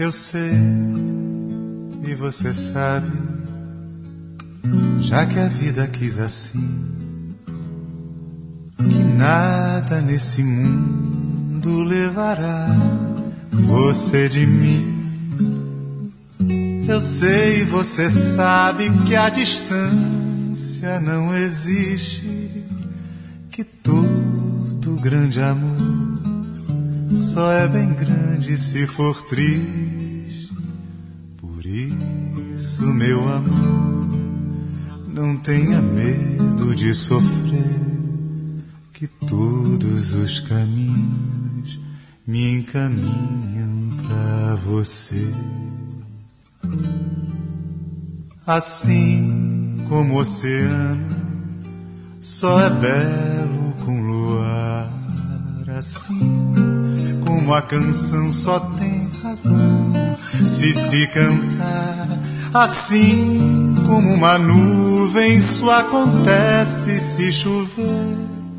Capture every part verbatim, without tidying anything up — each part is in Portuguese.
Eu sei e você sabe, já que a vida quis assim, que nada nesse mundo levará você de mim. Eu sei e você sabe que a distância não existe, que todo grande amor só é bem grande se for triste. Por isso, meu amor, não tenha medo de sofrer, que todos os caminhos me encaminham pra você. Assim como o oceano só é belo com luar, assim como a canção só tem razão se se cantar, assim como uma nuvem só acontece se chover,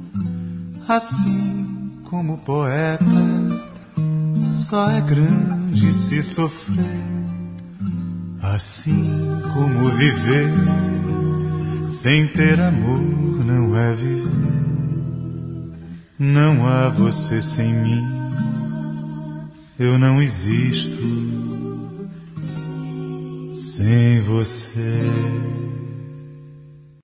assim como o poeta só é grande se sofrer, assim como viver sem ter amor não é viver. Não há você sem mim, eu não existo sem você.